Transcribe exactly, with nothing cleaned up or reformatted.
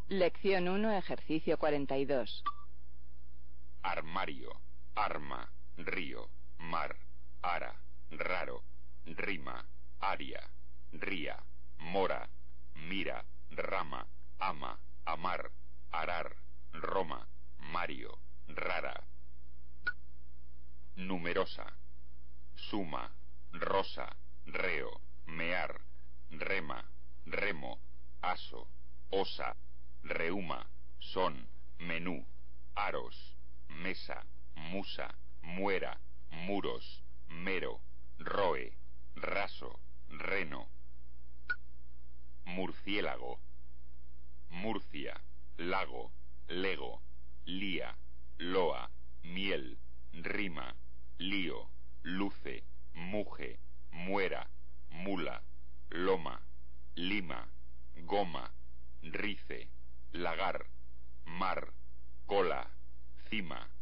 Lección uno, ejercicio cuarenta y dos. Armario, arma, río, mar, ara, raro, rima, aria, ría, mora, mira, rama, ama, amar, arar, roma, mario, rara. Numerosa, suma, rosa, reo, mear, rema, remo, aso, osa, reuma, son, menú, aros, mesa, musa, muera, muros, mero, roe, raso, reno. Murciélago, Murcia, lago, lego, lía, loa, miel, rima, lío, luce, muje, muera, mula, loma, lima, goma, rice, lagar, mar, cola, cima,